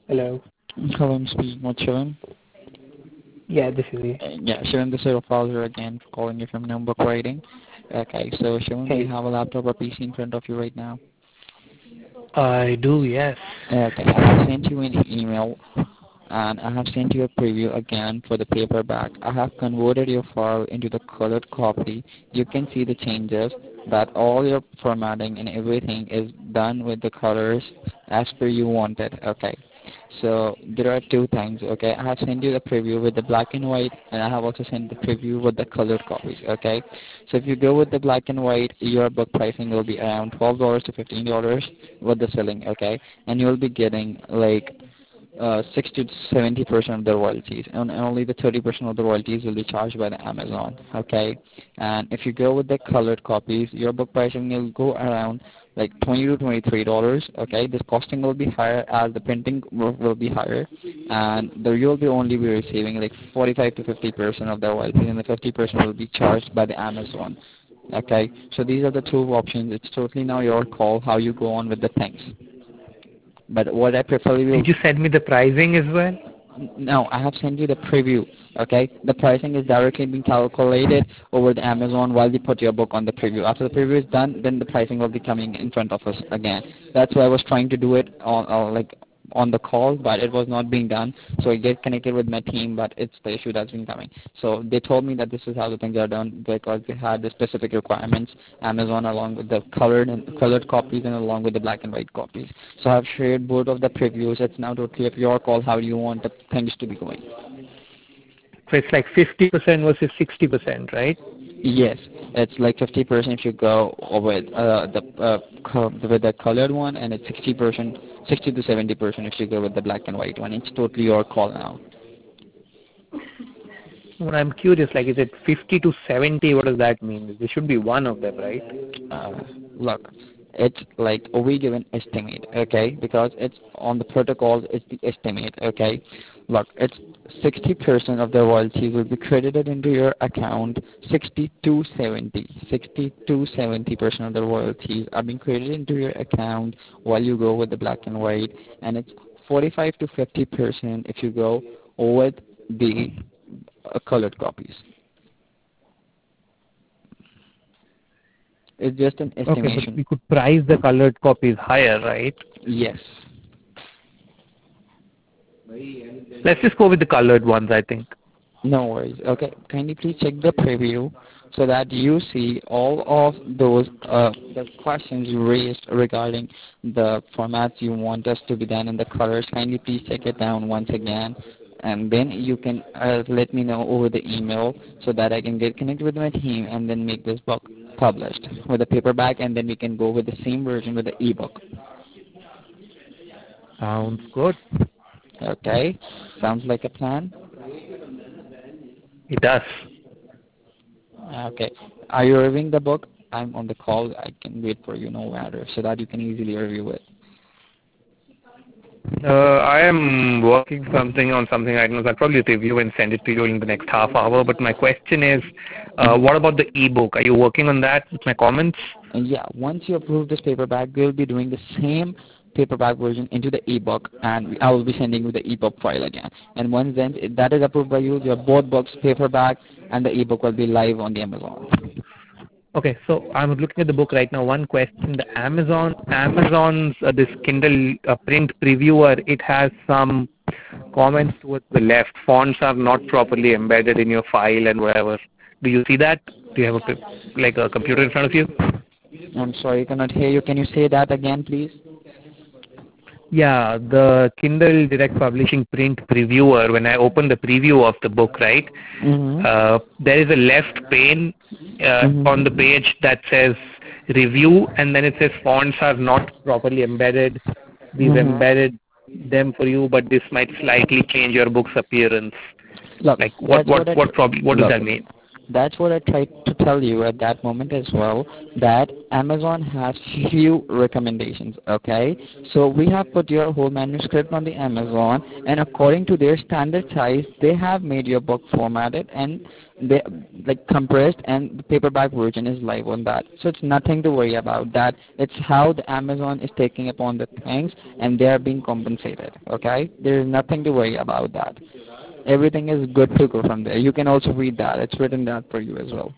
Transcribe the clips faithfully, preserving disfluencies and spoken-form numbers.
Hello. Hello, I'm speaking with Shivam. Yeah, this is he. Uh, Yeah, Shivam, this is a browser again calling you from Number Writing. Okay, so Shivam, do you Hey. have a laptop or P C in front of you right now? I do, yes. Okay, I have sent you an email and I have sent you a preview again for the paperback. I have converted your file into the colored copy. You can see the changes that all your formatting and everything is done with the colors as per you wanted. Okay. So there are two things. Okay, I have sent you the preview with the black and white, and I have also sent the preview with the colored copies. Okay, so if you go with the black and white, your book pricing will be around twelve dollars to fifteen dollars with the selling. Okay, and you'll be getting like uh, sixty to seventy percent of the royalties, and only the thirty percent of the royalties will be charged by the Amazon. Okay, and if you go with the colored copies, your book pricing will go around like twenty to twenty-three dollars. Okay, this costing will be higher as the printing will, will be higher, and the you'll be only be receiving like forty-five to fifty percent of the royalties, and the fifty percent will be charged by the Amazon. Okay, so these are the two options. It's totally now your call how you go on with the things. But what I prefer Did you you send me the pricing as well? no, I have sent you the preview. Okay, the pricing is directly being calculated over the Amazon while you put your book on the preview. After the preview is done, then the pricing will be coming in front of us again. That's why I was trying to do it on uh, like on the call, but it was not being done. So I get connected with my team, but it's the issue that's been coming. So they told me that this is how the things are done because they had the specific requirements. Amazon along with the colored and colored copies and along with the black and white copies. So I've shared both of the previews. It's now totally of your call how you want the things to be going. So it's like fifty percent versus sixty percent, right? Yes, it's like fifty percent if you go with uh, the uh, co- with the colored one, and it's sixty percent, sixty to seventy percent if you go with the black and white one. It's totally your call now. Well, I'm curious, like, is it fifty to seventy? What does that mean? There should be one of them, right? Uh, look, it's like we give an estimate, okay? Because it's on the protocols, it's the estimate, okay? Look, it's sixty percent of the royalty will be credited into your account, sixty to seventy. sixty to seventy percent of the royalties are being credited into your account while you go with the black and white, and it's forty-five to fifty percent if you go with the uh, colored copies. It's just an Okay, but estimation. we could price the colored copies higher, right? Yes. Let's just go with the colored ones, I think. No worries. Okay, kindly please check the preview so that you see all of those uh, the questions you raised regarding the formats you want us to be done in the colors. Kindly please check it down once again, and then you can uh, let me know over the email so that I can get connected with my team and then make this book published with a paperback, and then we can go with the same version with the ebook. Sounds good. Okay, sounds like a plan. It does. Okay. Are you reviewing the book? I'm on the call. I can wait for you no matter so that you can easily review it. Uh, I am working something on something right now. So I'll probably review and send it to you in the next half hour. But my question is, uh, Mm-hmm. what about the ebook? Are you working on that with my comments? And yeah, once you approve this paperback, we'll be doing the same paperback version into the ebook, and I will be sending you the ebook file again. And once then that is approved by you, your both books, paperback and the ebook, will be live on the Amazon. Okay, so I'm looking at the book right now. One question: the Amazon, Amazon's uh, this Kindle uh, print previewer, it has some comments towards the left. Fonts are not properly embedded in your file and whatever. Do you see that? Do you have a pi- like a computer in front of you? I'm sorry, I cannot hear you. Can you say that again, please? Yeah, the Kindle Direct Publishing print previewer. When I open the preview of the book, right, Mm-hmm. uh, there is a left pane uh, on the Mm-hmm. page that says review, and then it says fonts are not properly embedded. We've Mm-hmm. embedded them for you, but this might slightly change your book's appearance. Look, Like, what, that's what, what it. what problem? What does Look, that mean? That's what I tried to tell you at that moment as well, that Amazon has few recommendations, okay? So we have put your whole manuscript on the Amazon, and according to their standard size, they have made your book formatted and they like compressed, and the paperback version is live on that. So it's nothing to worry about that. It's how the Amazon is taking upon the things and they are being compensated, okay? There is nothing to worry about that. Everything is good to go from there. You can also read that. It's written that for you as well.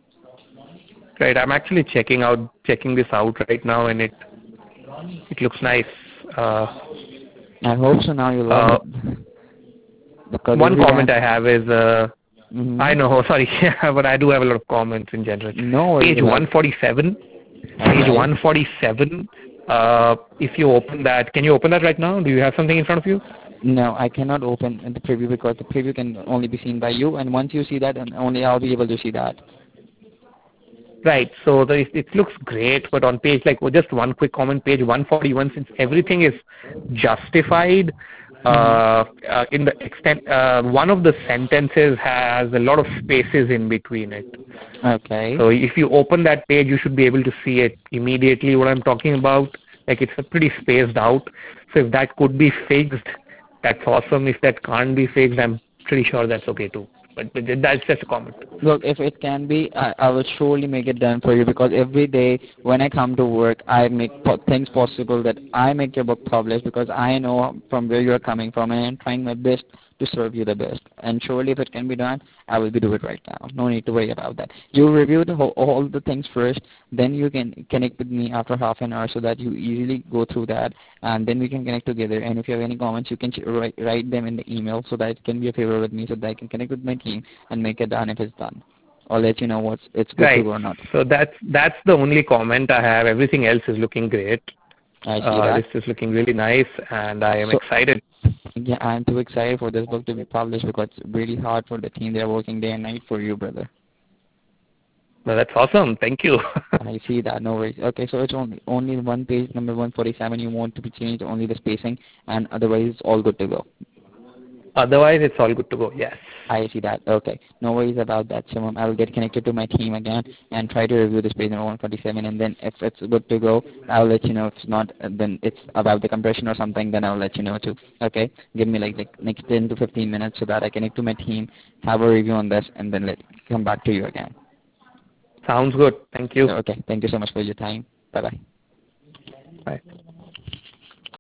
Right. I'm actually checking out checking this out right now, and it it looks nice. Uh, I hope so. Now you love uh, it. Because one every comment time. I have is, uh, I Mm-hmm. know, sorry, but I do have a lot of comments in general. No worries Page about it. one forty-seven, page Okay. one forty-seven. Uh, if you open that, can you open that right now? Do you have something in front of you? No, I cannot open the preview because the preview can only be seen by you, and once you see that, then only I'll be able to see that. Right. So the, it, it looks great, but on page like, oh, just one quick comment, page one forty-one, since everything is justified, Mm-hmm. uh, uh, in the extent, uh, one of the sentences has a lot of spaces in between it. Okay. So if you open that page, you should be able to see it immediately what I'm talking about. Like it's a pretty spaced out. So if that could be fixed, that's awesome. If that can't be fixed, I'm pretty sure that's okay too. But, but that's just a comment. Look, if it can be, I, I will surely make it done for you because every day when I come to work, I make po- things possible that I make your book published because I know from where you are coming from and I'm trying my best to serve you the best. And surely if it can be done, I will be do it right now. No need to worry about that. You review the whole, all the things first, then you can connect with me after half an hour so that you easily go through that and then we can connect together. And if you have any comments, you can ch- write, write them in the email so that it can be a favor with me so that I can connect with my team and make it done if it's done. I'll let you know what's it's good to Right. go or not. So that's that's the only comment I have. Everything else is looking great. I see Uh, that. this is looking really nice, and I am So excited. yeah, I'm too excited for this book to be published because it's really hard for the team. They're working day and night for you, brother. No, that's awesome. Thank you. I see that. No worries. Okay, so it's only only one page number one forty-seven. You want to be changed only the spacing, and otherwise it's all good to go. Otherwise, it's all good to go. Yes. I see that. Okay. No worries about that, Shimon. I will get connected to my team again and try to review this page number one forty-seven, and then if it's good to go, I'll let you know. If it's not, uh, then it's about the compression or something, then I'll let you know too. Okay? Give me like, like next ten to fifteen minutes so that I connect to my team, have a review on this, and then let come back to you again. Sounds good. Thank you. Okay. Thank you so much for your time. Bye-bye. Bye.